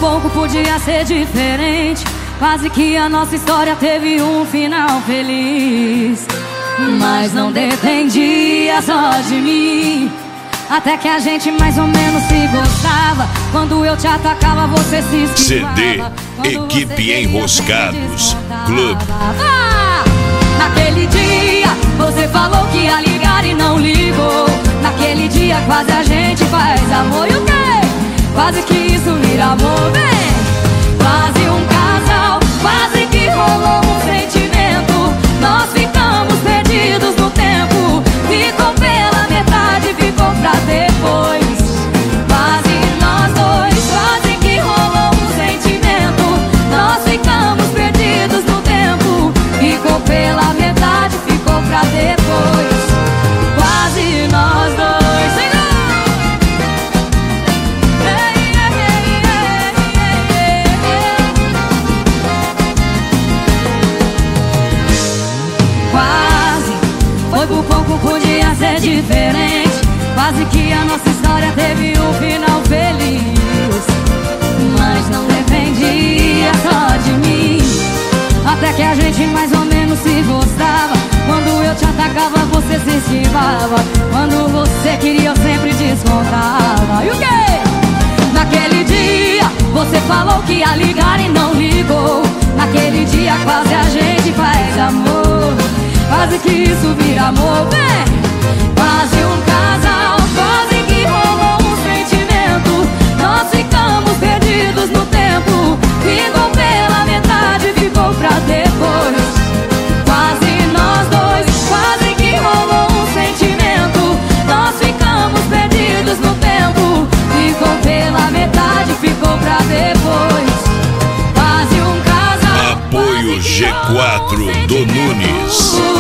pouco podia ser diferente. Quase que a nossa história teve um final feliz. Mas não dependia só de mim. Até que a gente mais ou menos se gostava. Quando eu te atacava, você se esquivava. CD Equipe Enroscados Club. Naquele dia você falou que ia ligar e não ligou. Naquele dia quase a gente faz amor. E o quê? Quase que isso vira amor, vem. Quase um casal, quase que rolou um sentimento. Nós ficamos perdidos no tempo. Ficou pela metade, ficou pra depois. Quase nós dois, quase que rolou um sentimento. Nós ficamos perdidos no tempo. Ficou pela metade, ficou pra depois. Quase nós dois. Foi por pouco, podia ser diferente. Quase que a nossa história teve um final feliz. Mas não dependia só de mim. Até que a gente mais ou menos se gostava. Quando eu te atacava, você se esquivava. Quando você queria, eu sempre descontava. E o quê? Naquele dia você falou que ia ligar e não ligou. Naquele dia quase a gente faz amor. Quase que isso vira amor, vem. Quase um casal, quase que rolou um sentimento. Nós ficamos perdidos no tempo. Ficou pela metade, ficou pra depois. Quase nós dois, quase que rolou um sentimento. Nós ficamos perdidos no tempo. Ficou pela metade, ficou pra depois. Quase um casal. Apoio G4 do Nunes.